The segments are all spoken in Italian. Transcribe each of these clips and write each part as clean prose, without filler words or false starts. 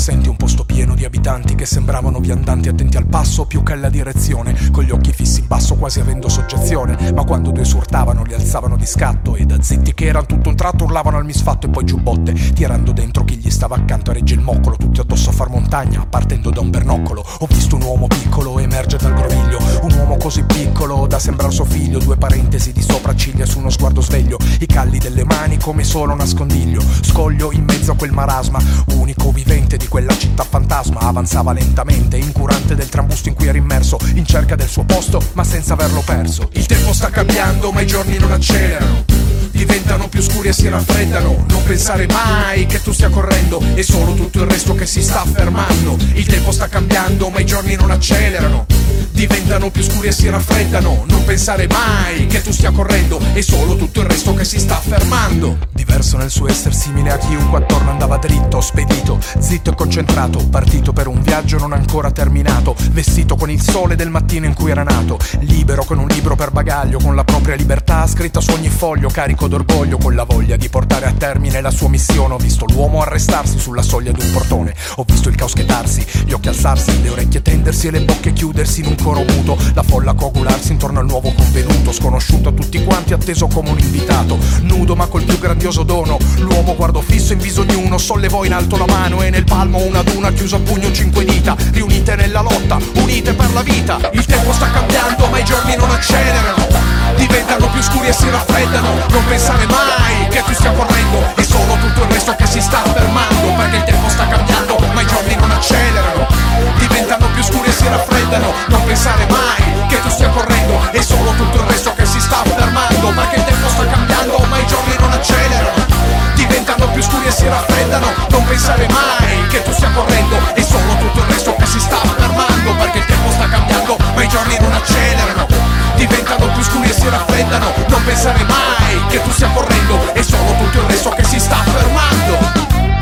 assenti, un posto pieno di abitanti che sembravano viandanti attenti al passo più che alla direzione, con gli occhi fissi in basso quasi avendo soggezione, ma quando due surtavano li alzavano di scatto e da zitti che erano tutto un tratto urlavano al misfatto e poi giù botte, tirando dentro chi gli stava accanto a regge il moccolo, tutti addosso a far montagna partendo da un bernoccolo. Ho visto un uomo piccolo emergere dal groviglio, un uomo così piccolo da sembrare suo figlio, due parentesi di sopracciglia su uno sguardo sveglio, i calli delle mani come solo nascondiglio, scoglio in mezzo a quel marasma, unico vivente di quella città fantasma, avanzava lentamente, incurante del trambusto in cui era immerso, in cerca del suo posto ma senza averlo perso. Il tempo sta cambiando ma i giorni non accelerano, diventano più scuri e si raffreddano, non pensare mai che tu stia correndo, è solo tutto il resto che si sta fermando. Il tempo sta cambiando ma i giorni non accelerano, diventano più scuri e si raffreddano, non pensare mai che tu stia correndo, è solo tutto il resto che si sta fermando. Diverso nel suo essere, simile a chiunque attorno, andava dritto, spedito, zitto e concentrato, partito per un viaggio non ancora terminato, vestito con il sole del mattino in cui era nato, libero con un libro per bagaglio, con la propria libertà scritta su ogni foglio, carico d'orgoglio, con la voglia di portare a termine la sua missione. Ho visto l'uomo arrestarsi sulla soglia di un portone, ho visto il caos chetarsi, gli occhi alzarsi, le orecchie tendersi e le bocche chiudersi in un coro muto, la folla coagularsi intorno al nuovo convenuto, sconosciuto a tutti quanti, atteso come un invitato, nudo ma col più grandioso dono. L'uomo guardò fisso in viso ognuno, sollevò in alto la mano e nel palmo una ad una chiuso a pugno 5 dita, riunite nella lotta, unite per la vita. Il tempo sta cambiando ma i giorni non accelerano, diventano più scuri e si raffreddano, non pensare mai che tu stia correndo, è solo tutto il resto che si sta fermando, perché il tempo sta cambiando ma i giorni non accelerano, diventano più scuri e si raffreddano, non pensare mai che tu stia correndo, è solo tutto il resto che si sta fermando, perché il tempo sta cambiando ma i giorni non accelerano, diventano più scuri e si raffreddano, non pensare mai che tu stia correndo, è solo tutto il resto che si sta fermando, perché il tempo sta cambiando ma i giorni non accelerano, diventano più scuri e si raffreddano, non pensare mai che tu stia correndo, è solo tutto il resto che si sta fermando.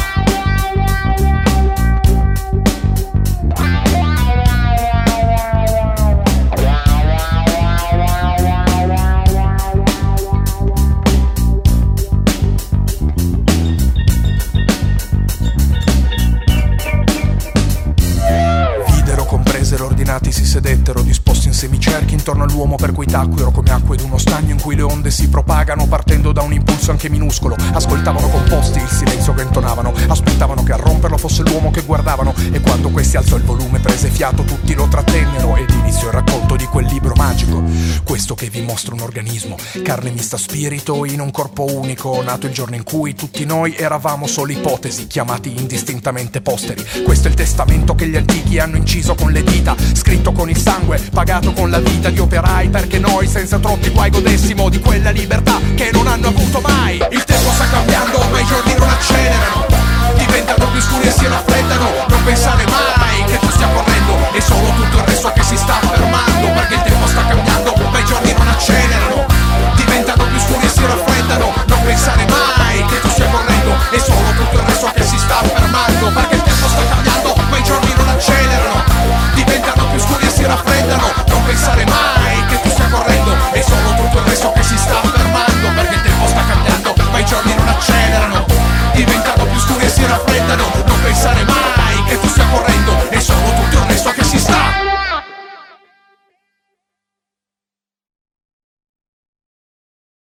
Ordinati si sedettero, disposti in semicerchi intorno all'uomo per cui tacquero come acque d'uno stagno in cui le onde si propagano partendo da un impulso anche minuscolo. Ascoltavano composti il silenzio che intonavano, aspettavano che a romperlo fosse l'uomo che guardavano, e quando questi alzò il volume prese fiato tutti lo trattennero ed iniziò il racconto di quel libro magico, questo che vi mostra un organismo, carne mista spirito in un corpo unico, nato il giorno in cui tutti noi eravamo solo ipotesi, chiamati indistintamente posteri. Questo è il testamento che gli antichi hanno inciso con le dita, scritto con il sangue, pagato con la vita di operai, perché noi senza troppi guai godessimo di quella libertà che non hanno avuto mai. Il tempo sta cambiando ma i giorni non accelerano, diventano più scuri e si raffreddano, non pensare mai che tu stia correndo, è solo tutto il resto che si sta